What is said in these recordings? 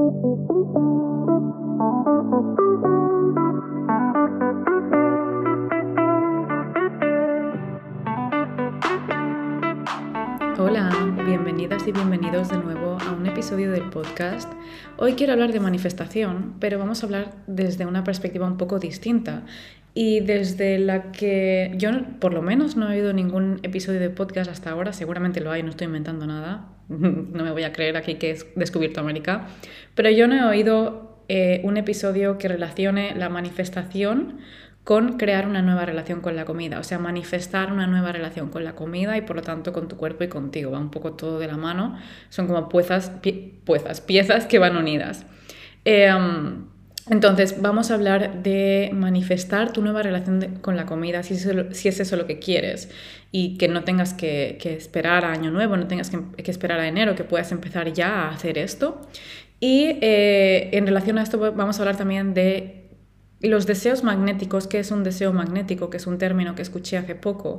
Hola, bienvenidas y bienvenidos de nuevo a un episodio del podcast. Hoy quiero hablar de manifestación, pero vamos a hablar desde una perspectiva un poco distinta y desde la que yo por lo menos no he oído ningún episodio de podcast hasta ahora, seguramente lo hay, no estoy inventando nada, no me voy a creer aquí que he descubierto América, pero yo no he oído un episodio que relacione la manifestación con crear una nueva relación con la comida, o sea, manifestar una nueva relación con la comida y por lo tanto con tu cuerpo y contigo. Va un poco todo de la mano, son como piezas que van unidas. Entonces, vamos a hablar de manifestar tu nueva relación con la comida, si es eso lo que quieres, y que no tengas que esperar a Año Nuevo, no tengas que esperar a enero, que puedas empezar ya a hacer esto. Y en relación a esto vamos a hablar también de los deseos magnéticos. ¿Qué es un deseo magnético? Que es un término que escuché hace poco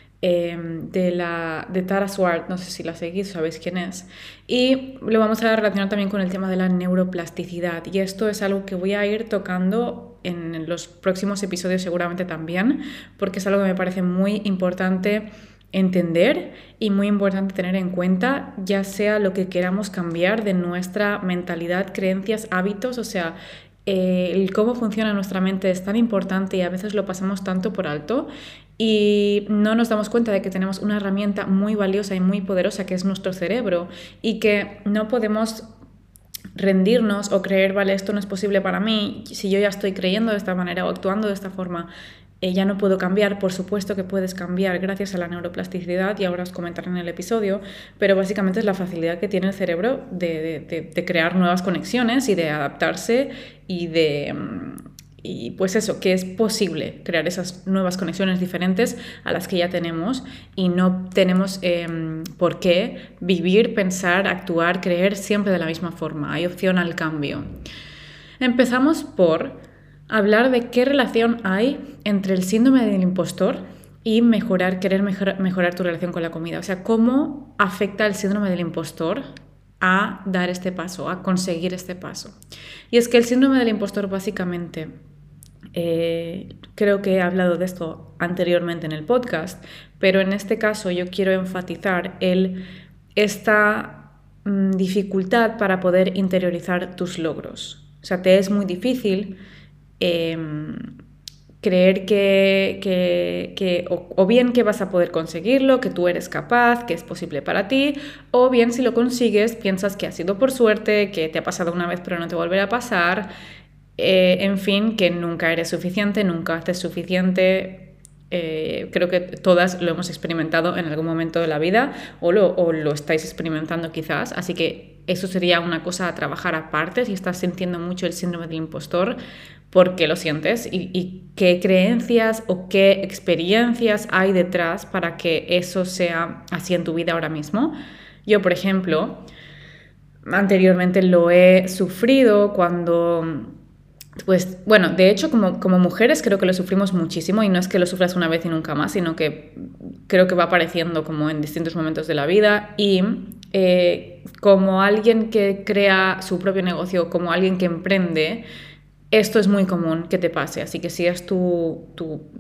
de Tara Swart, no sé si la seguís, sabéis quién es. Y lo vamos a relacionar también con el tema de la neuroplasticidad. Y esto es algo que voy a ir tocando en los próximos episodios seguramente también, porque es algo que me parece muy importante entender y muy importante tener en cuenta, ya sea lo que queramos cambiar de nuestra mentalidad, creencias, hábitos, o sea, el cómo funciona nuestra mente es tan importante y a veces lo pasamos tanto por alto y no nos damos cuenta de que tenemos una herramienta muy valiosa y muy poderosa que es nuestro cerebro y que no podemos rendirnos o creer, vale, esto no es posible para mí, si yo ya estoy creyendo de esta manera o actuando de esta forma, ya no puedo cambiar. Por supuesto que puedes cambiar gracias a la neuroplasticidad y ahora os comentaré en el episodio, pero básicamente es la facilidad que tiene el cerebro de crear nuevas conexiones y de adaptarse y pues eso, que es posible crear esas nuevas conexiones diferentes a las que ya tenemos y no tenemos por qué vivir, pensar, actuar, creer siempre de la misma forma. Hay opción al cambio. Empezamos por hablar de qué relación hay entre el síndrome del impostor y querer mejorar tu relación con la comida. O sea, cómo afecta el síndrome del impostor a dar este paso, a conseguir este paso. Y es que el síndrome del impostor básicamente, creo que he hablado de esto anteriormente en el podcast, pero en este caso yo quiero enfatizar esta dificultad para poder interiorizar tus logros. O sea, te es muy difícil creer que o bien que vas a poder conseguirlo, que tú eres capaz, que es posible para ti, o bien si lo consigues piensas que ha sido por suerte, que te ha pasado una vez pero no te volverá a pasar, en fin, que nunca eres suficiente, nunca haces suficiente. Creo que todas lo hemos experimentado en algún momento de la vida o lo estáis experimentando quizás, así que eso sería una cosa a trabajar aparte si estás sintiendo mucho el síndrome del impostor, por qué lo sientes y qué creencias o qué experiencias hay detrás para que eso sea así en tu vida ahora mismo. Yo, por ejemplo, anteriormente lo he sufrido cuando... Pues bueno, de hecho como mujeres creo que lo sufrimos muchísimo y no es que lo sufras una vez y nunca más, sino que creo que va apareciendo como en distintos momentos de la vida y como alguien que crea su propio negocio, como alguien que emprende, esto es muy común que te pase, así que si es tu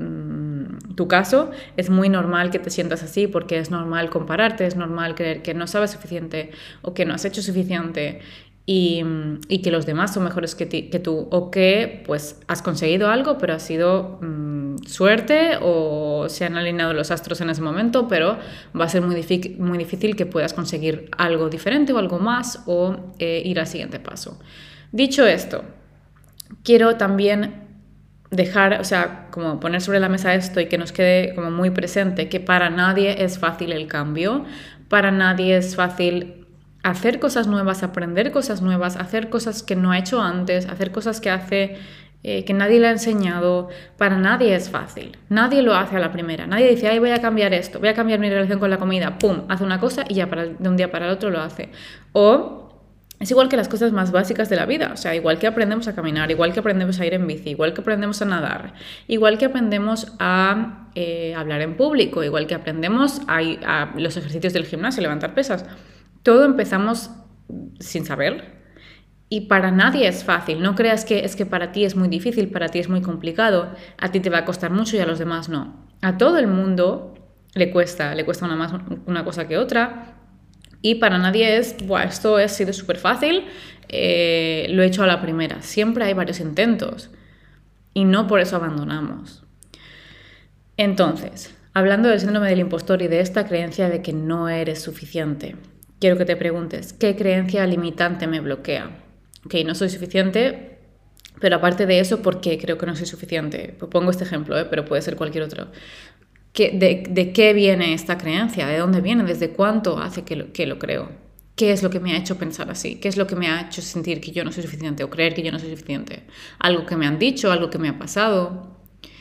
caso, es muy normal que te sientas así porque es normal compararte, es normal creer que no sabes suficiente o que no has hecho suficiente y que los demás son mejores que tú o que pues has conseguido algo pero ha sido suerte o se han alineado los astros en ese momento, pero va a ser muy difícil que puedas conseguir algo diferente o algo más o ir al siguiente paso. Dicho esto, quiero también dejar, o sea, como poner sobre la mesa esto y que nos quede como muy presente que para nadie es fácil el cambio, para nadie es fácil hacer cosas nuevas, aprender cosas nuevas, hacer cosas que no ha hecho antes, hacer cosas que hace que nadie le ha enseñado. Para nadie es fácil, nadie lo hace a la primera, nadie dice, ay, voy a cambiar esto, voy a cambiar mi relación con la comida, pum, hace una cosa y ya de un día para el otro lo hace. O es igual que las cosas más básicas de la vida, o sea, igual que aprendemos a caminar, igual que aprendemos a ir en bici, igual que aprendemos a nadar, igual que aprendemos a hablar en público, igual que aprendemos a los ejercicios del gimnasio, levantar pesas. Todo empezamos sin saber Y para nadie es fácil. No creas que es que para ti es muy difícil, para ti es muy complicado, a ti te va a costar mucho y a los demás no. A todo el mundo le cuesta una más una cosa que otra. Y para nadie es, Buah, esto ha sido súper fácil, lo he hecho a la primera. Siempre hay varios intentos y no por eso abandonamos. Entonces, hablando del síndrome del impostor y de esta creencia de que no eres suficiente, quiero que te preguntes, ¿qué creencia limitante me bloquea? Ok, no soy suficiente, pero aparte de eso, ¿por qué creo que no soy suficiente? Pues pongo este ejemplo, pero puede ser cualquier otro. ¿De qué viene esta creencia? ¿De dónde viene? ¿Desde cuánto hace que lo creo? ¿Qué es lo que me ha hecho pensar así? ¿Qué es lo que me ha hecho sentir que yo no soy suficiente o creer que yo no soy suficiente? ¿Algo que me han dicho? ¿Algo que me ha pasado?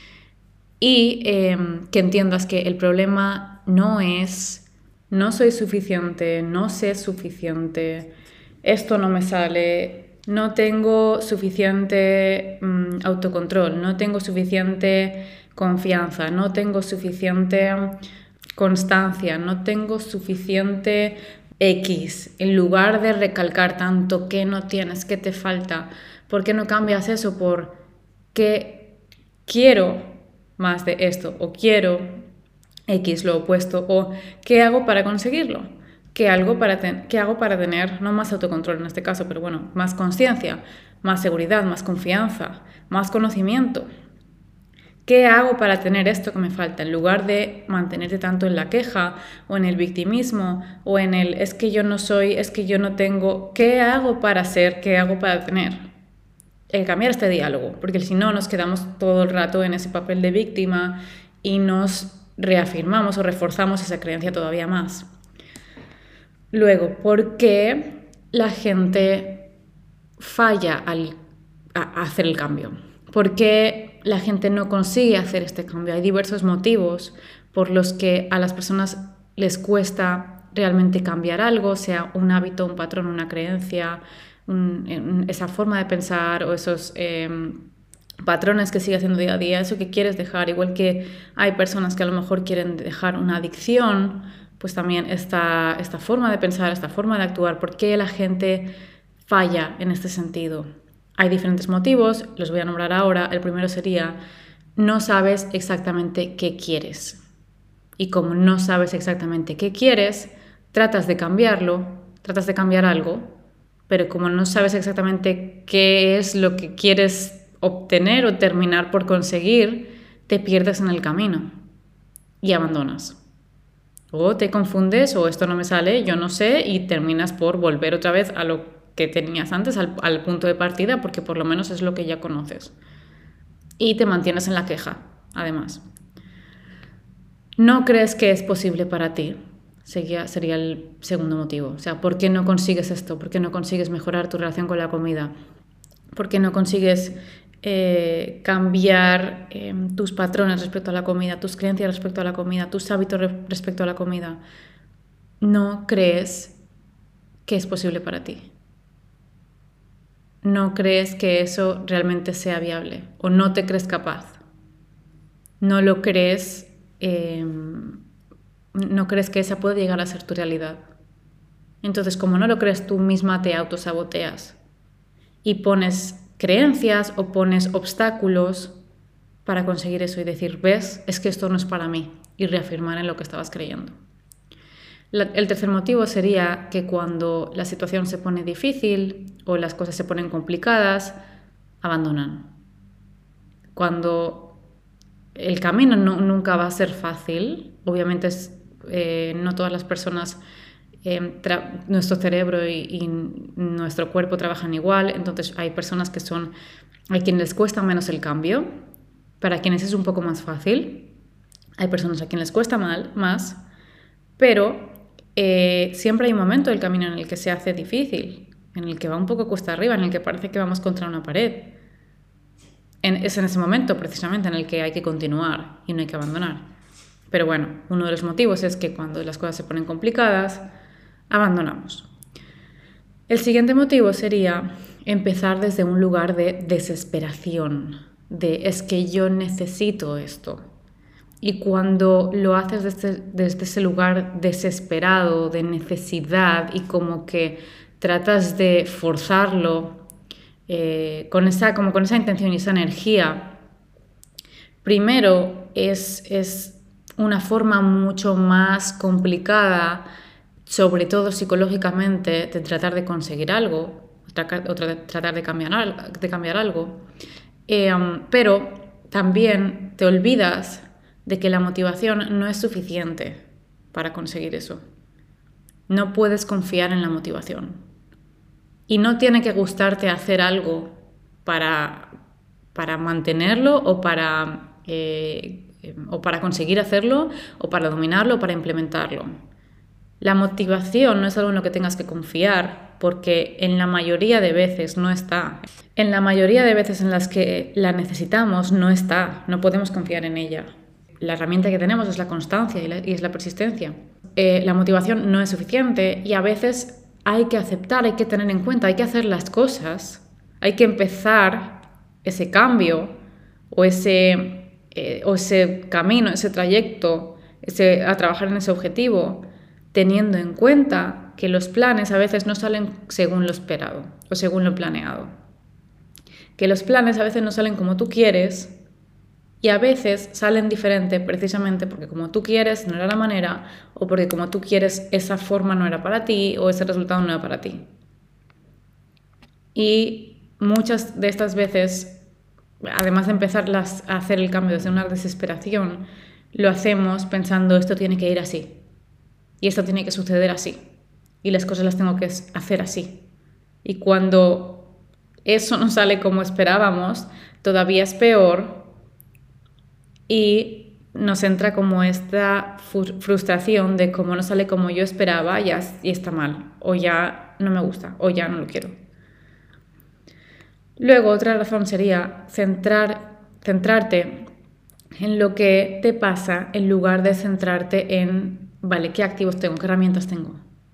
Y que entiendas que el problema no es no soy suficiente, no sé suficiente, esto no me sale, no tengo suficiente autocontrol, no tengo suficiente confianza, no tengo suficiente constancia, no tengo suficiente X. En lugar de recalcar tanto que no tienes, que te falta, ¿por qué no cambias eso por que quiero más de esto o quiero X, lo opuesto, o qué hago para conseguirlo? ¿Qué hago para tener, no más autocontrol en este caso, pero bueno, más conciencia, más seguridad, más confianza, más conocimiento? ¿Qué hago para tener esto que me falta? En lugar de mantenerte tanto en la queja o en el victimismo o en el es que yo no soy, es que yo no tengo, ¿qué hago para ser? ¿Qué hago para tener? El cambiar este diálogo, porque si no nos quedamos todo el rato en ese papel de víctima y nos reafirmamos o reforzamos esa creencia todavía más. Luego, ¿por qué la gente falla a hacer el cambio? ¿Por qué la gente no consigue hacer este cambio? Hay diversos motivos por los que a las personas les cuesta realmente cambiar algo, sea un hábito, un patrón, una creencia, esa forma de pensar o esos patrones que sigues haciendo día a día, eso que quieres dejar. Igual que hay personas que a lo mejor quieren dejar una adicción, pues también esta forma de pensar, esta forma de actuar. ¿Por qué la gente falla en este sentido? Hay diferentes motivos, los voy a nombrar ahora. El primero sería, no sabes exactamente qué quieres. Y como no sabes exactamente qué quieres, tratas de cambiarlo, tratas de cambiar algo, pero como no sabes exactamente qué es lo que quieres obtener o terminar por conseguir, te pierdes en el camino y abandonas. O te confundes, o esto no me sale, yo no sé, y terminas por volver otra vez a lo que tenías antes, al punto de partida, porque por lo menos es lo que ya conoces. Y te mantienes en la queja, además. ¿No crees que es posible para ti? Sería el segundo motivo. O sea, ¿por qué no consigues esto? ¿Por qué no consigues mejorar tu relación con la comida? ¿Por qué no consigues cambiar tus patrones respecto a la comida, tus creencias respecto a la comida, tus hábitos respecto a la comida? ¿No crees que es posible para ti? ¿No crees que eso realmente sea viable? ¿O no te crees capaz? ¿No lo crees? ¿No crees que esa puede llegar a ser tu realidad? Entonces, como no lo crees, tú misma te autosaboteas y pones creencias o pones obstáculos para conseguir eso y decir, ¿ves? Es que esto no es para mí, y reafirmar en lo que estabas creyendo. El tercer motivo sería que cuando la situación se pone difícil o las cosas se ponen complicadas, abandonan. Cuando el camino nunca va a ser fácil, obviamente no todas las personas, nuestro cerebro y nuestro cuerpo trabajan igual, entonces hay personas hay quienes les cuesta menos el cambio, para quienes es un poco más fácil, hay personas a quienes les cuesta más, pero siempre hay un momento del camino en el que se hace difícil, en el que va un poco cuesta arriba, en el que parece que vamos contra una pared. Es en ese momento precisamente en el que hay que continuar y no hay que abandonar. Pero bueno, uno de los motivos es que cuando las cosas se ponen complicadas, abandonamos. El siguiente motivo sería empezar desde un lugar de desesperación, de es que yo necesito esto. Y cuando lo haces desde ese lugar desesperado, de necesidad, y como que tratas de forzarlo como con esa intención y esa energía, primero es una forma mucho más complicada, sobre todo psicológicamente, de tratar de conseguir algo, o tratar de cambiar algo. Pero también te olvidas de que la motivación no es suficiente para conseguir eso. No puedes confiar en la motivación. Y no tiene que gustarte hacer algo para mantenerlo o para conseguir hacerlo o para dominarlo o para implementarlo. La motivación no es algo en lo que tengas que confiar porque en la mayoría de veces no está. En la mayoría de veces en las que la necesitamos no está, no podemos confiar en ella. La herramienta que tenemos es la constancia y es la persistencia. La motivación no es suficiente y a veces hay que aceptar, hay que tener en cuenta, hay que hacer las cosas, hay que empezar ese cambio o ese camino, ese trayecto, a trabajar en ese objetivo, teniendo en cuenta que los planes a veces no salen según lo esperado o según lo planeado. Que los planes a veces no salen como tú quieres y a veces salen diferente precisamente porque como tú quieres no era la manera o porque como tú quieres esa forma no era para ti o ese resultado no era para ti. Y muchas de estas veces, además de empezar a hacer el cambio desde una desesperación, lo hacemos pensando esto tiene que ir así y esto tiene que suceder así y las cosas las tengo que hacer así. Y cuando eso no sale como esperábamos, todavía es peor y nos entra como esta frustración de cómo no sale como yo esperaba y está mal, o ya no me gusta, o ya no lo quiero. Luego, otra razón sería centrarte en lo que te pasa en lugar de centrarte en, vale, ¿qué activos tengo? ¿Qué herramientas tengo?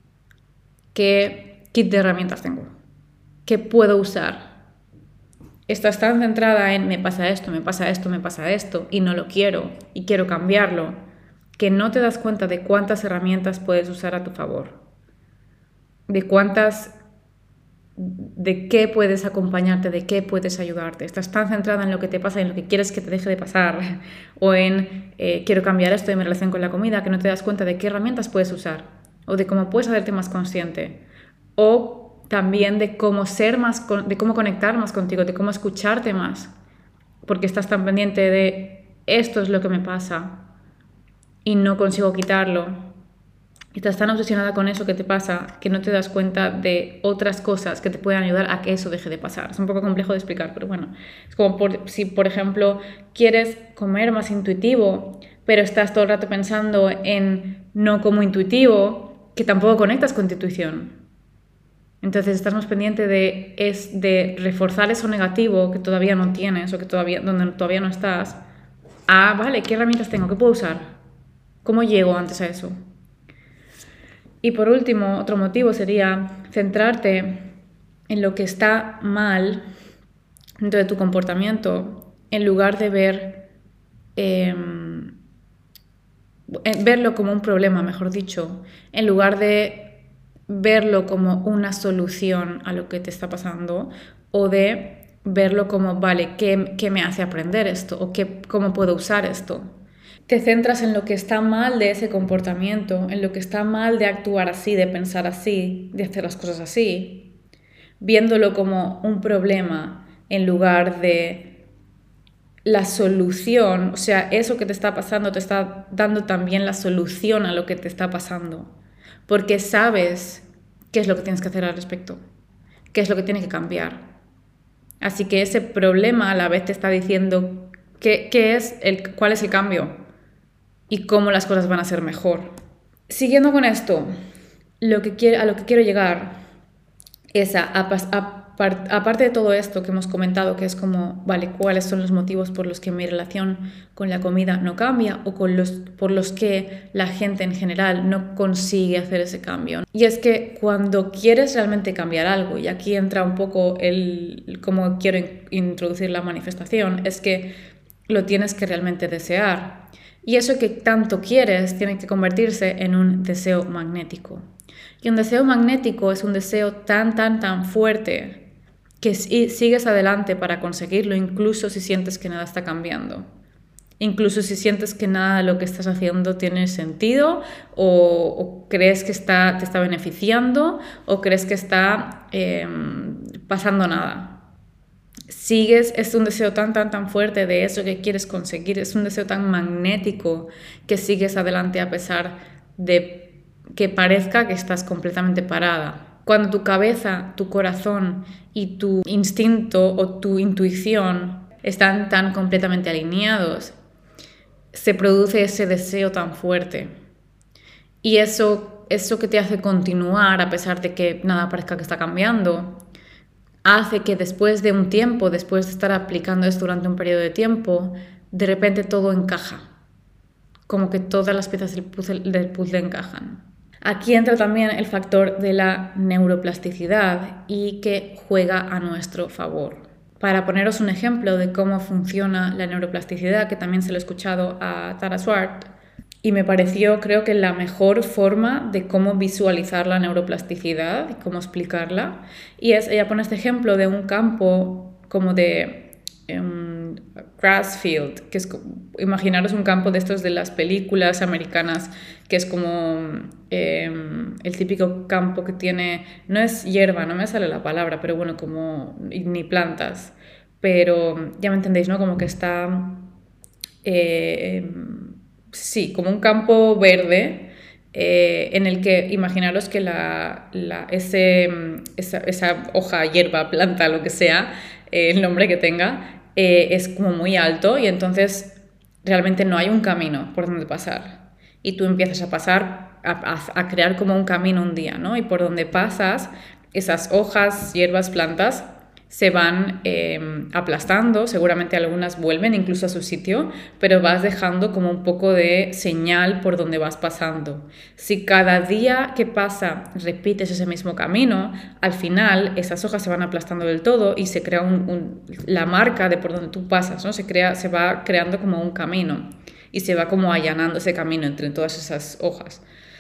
¿Qué kit de herramientas tengo? ¿Qué puedo usar? Estás tan centrada en me pasa esto, me pasa esto, me pasa esto y no lo quiero y quiero cambiarlo, que no te das cuenta de cuántas herramientas puedes usar a tu favor, de qué puedes acompañarte, de qué puedes ayudarte. Estás tan centrada en lo que te pasa, en lo que quieres que te deje de pasar o en quiero cambiar esto de mi relación con la comida, que no te das cuenta de qué herramientas puedes usar o de cómo puedes hacerte más consciente o también de cómo de cómo conectar más contigo, de cómo escucharte más, porque estás tan pendiente de esto es lo que me pasa y no consigo quitarlo. Estás tan obsesionada con eso que te pasa que no te das cuenta de otras cosas que te pueden ayudar a que eso deje de pasar. Es un poco complejo de explicar, pero bueno, es como si, por ejemplo, quieres comer más intuitivo, pero estás todo el rato pensando en no como intuitivo, que tampoco conectas con tu intuición. Entonces estás más pendiente de reforzar eso negativo que todavía no tienes o donde todavía no estás. Vale, ¿qué herramientas tengo? ¿Qué puedo usar? ¿Cómo llego antes a eso? Y por último, otro motivo sería centrarte en lo que está mal dentro de tu comportamiento en lugar de verlo como un problema, mejor dicho, en lugar de verlo como una solución a lo que te está pasando o de verlo como, vale, ¿qué me hace aprender esto? O ¿cómo puedo usar esto? Te centras en lo que está mal de ese comportamiento, en lo que está mal de actuar así, de pensar así, de hacer las cosas así, viéndolo como un problema en lugar de la solución. O sea, eso que te está pasando te está dando también la solución a lo que te está pasando, porque sabes qué es lo que tienes que hacer al respecto, qué es lo que tiene que cambiar. Así que ese problema a la vez te está diciendo cuál es el cambio y cómo las cosas van a ser mejor. Siguiendo con esto, a lo que quiero llegar es aparte de todo esto que hemos comentado, que es como, vale, ¿cuáles son los motivos por los que mi relación con la comida no cambia o por los que la gente en general no consigue hacer ese cambio? Y es que cuando quieres realmente cambiar algo, y aquí entra un poco cómo quiero introducir la manifestación, es que lo tienes que realmente desear. Y eso que tanto quieres tiene que convertirse en un deseo magnético. Y un deseo magnético es un deseo tan fuerte que sigues adelante para conseguirlo, incluso si sientes que nada está cambiando. Incluso si sientes que nada de lo que estás haciendo tiene sentido o crees que te está beneficiando o crees que está pasando nada. Es un deseo tan fuerte de eso que quieres conseguir, es un deseo tan magnético que sigues adelante a pesar de que parezca que estás completamente parada. Cuando tu cabeza, tu corazón y tu instinto o tu intuición están tan completamente alineados, se produce ese deseo tan fuerte. Y eso que te hace continuar a pesar de que nada parezca que está cambiando, hace que después de un tiempo, después de estar aplicando esto durante un periodo de tiempo, de repente todo encaja. Como que todas las piezas del puzzle encajan. Aquí entra también el factor de la neuroplasticidad y que juega a nuestro favor. Para poneros un ejemplo de cómo funciona la neuroplasticidad, que también se lo he escuchado a Tara Swart, y me pareció, creo que la mejor forma de cómo visualizar la neuroplasticidad y cómo explicarla. Y ella pone este ejemplo de un campo como de grass field, que es, imaginaros un campo de estos de las películas americanas, que es como el típico campo que tiene, no es hierba, no me sale la palabra, pero bueno, como ni plantas, pero ya me entendéis, ¿no? Como que está... sí, como un campo verde en el que imaginaros que esa hoja, hierba, planta, lo que sea, el nombre que tenga, es como muy alto y entonces realmente no hay un camino por donde pasar. Y tú empiezas a pasar, a crear como un camino un día, ¿no? Y por donde pasas, esas hojas, hierbas, plantas se van aplastando, seguramente algunas vuelven incluso a su sitio, pero vas dejando como un poco de señal por donde vas pasando. Si cada día que pasa repites ese mismo camino, al final esas hojas se van aplastando del todo y se crea la marca de por donde tú pasas, ¿no? Se va creando como un camino y se va como allanando ese camino entre todas esas hojas.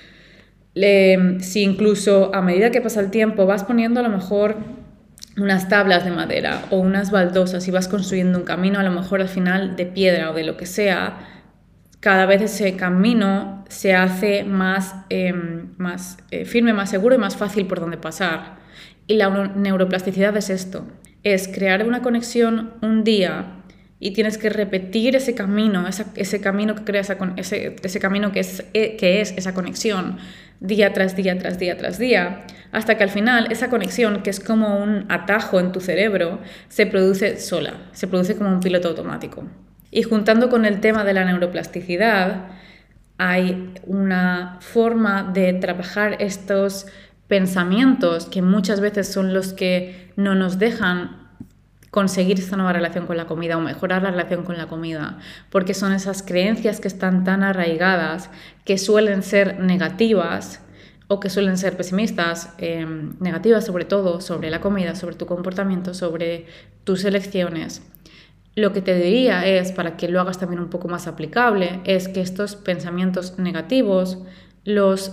Si incluso a medida que pasa el tiempo vas poniendo a lo mejor unas tablas de madera o unas baldosas y vas construyendo un camino, a lo mejor al final de piedra o de lo que sea, cada vez ese camino se hace más firme, más seguro y más fácil por donde pasar. Y la neuroplasticidad es esto, es crear una conexión un día y tienes que repetir ese camino, ese camino que crea ese camino que es esa conexión día tras día, tras día, tras día, hasta que al final esa conexión, que es como un atajo en tu cerebro, se produce sola, se produce como un piloto automático. Y juntando con el tema de la neuroplasticidad, hay una forma de trabajar estos pensamientos que muchas veces son los que no nos dejan conseguir esta nueva relación con la comida o mejorar la relación con la comida, porque son esas creencias que están tan arraigadas, que suelen ser negativas o que suelen ser pesimistas, negativas sobre todo, sobre la comida, sobre tu comportamiento, sobre tus elecciones. Lo que te diría es, para que lo hagas también un poco más aplicable, es que estos pensamientos negativos los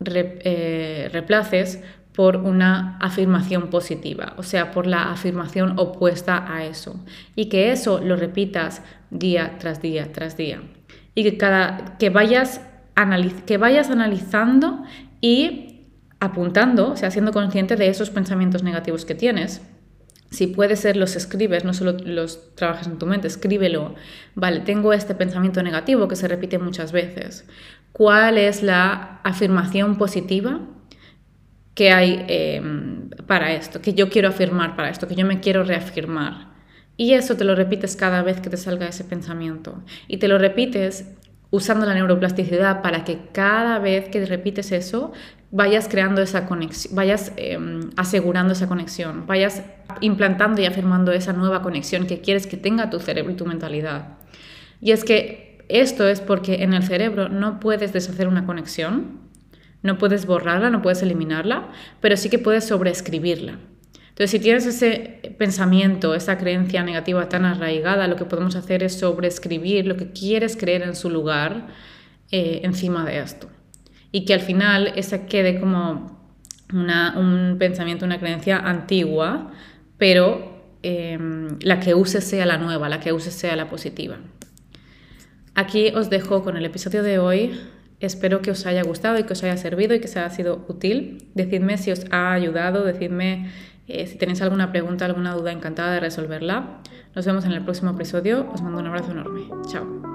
reemplaces por una afirmación positiva, o sea, por la afirmación opuesta a eso. Y que eso lo repitas día tras día tras día. Y que vayas analizando y apuntando, o sea, siendo consciente de esos pensamientos negativos que tienes. Si puede ser, los escribes, no solo los trabajes en tu mente, escríbelo. Vale, tengo este pensamiento negativo que se repite muchas veces. ¿Cuál es la afirmación positiva que hay para esto, que yo quiero afirmar para esto, que yo me quiero reafirmar? Y eso te lo repites cada vez que te salga ese pensamiento. Y te lo repites usando la neuroplasticidad para que cada vez que repites eso, vayas creando esa conexión, vayas asegurando esa conexión, vayas implantando y afirmando esa nueva conexión que quieres que tenga tu cerebro y tu mentalidad. Y es que esto es porque en el cerebro no puedes deshacer una conexión, no puedes borrarla, no puedes eliminarla, pero sí que puedes sobreescribirla. Entonces, si tienes ese pensamiento, esa creencia negativa tan arraigada, lo que podemos hacer es sobreescribir lo que quieres creer en su lugar encima de esto. Y que al final esa quede como un pensamiento, una creencia antigua, pero la que uses sea la nueva, la que uses sea la positiva. Aquí os dejo con el episodio de hoy. Espero que os haya gustado y que os haya servido y que os haya sido útil. Decidme si os ha ayudado, decidme si tenéis alguna pregunta, alguna duda, encantada de resolverla. Nos vemos en el próximo episodio. Os mando un abrazo enorme. Chao.